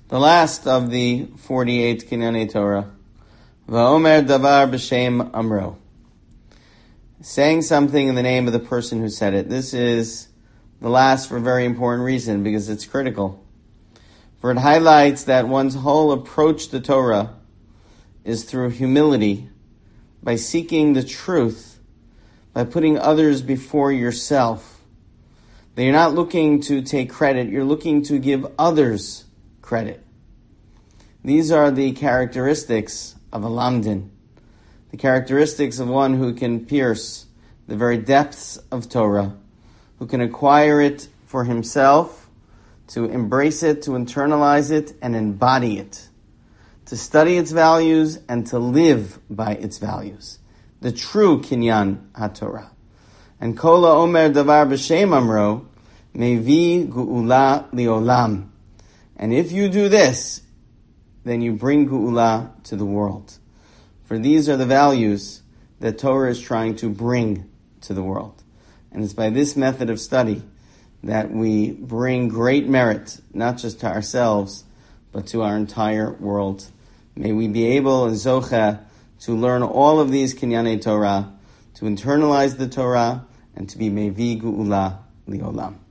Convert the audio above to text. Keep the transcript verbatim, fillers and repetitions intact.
The last of the forty-eight Kinyanei Torah, Va'omer davar b'shem amro. Saying something in the name of the person who said it. This is the last for a very important reason, because it's critical. For it highlights that one's whole approach to Torah is through humility, by seeking the truth, by putting others before yourself. That you're not looking to take credit, you're looking to give others credit. These are the characteristics of a lamdin, the characteristics of one who can pierce the very depths of Torah, who can acquire it for himself, to embrace it, to internalize it, and embody it, to study its values and to live by its values. The true Kinyan HaTorah. And Kol Omer Davar B'Shem Amro Mevi Gu'ula Liolam. And if you do this, then you bring Gu'ula to the world. For these are the values that Torah is trying to bring to the world. And it's by this method of study that we bring great merit, not just to ourselves, but to our entire world. May we be able, in Zocha, to learn all of these Kinyanei Torah, to internalize the Torah, and to be Mevi Gu'ula Liolam.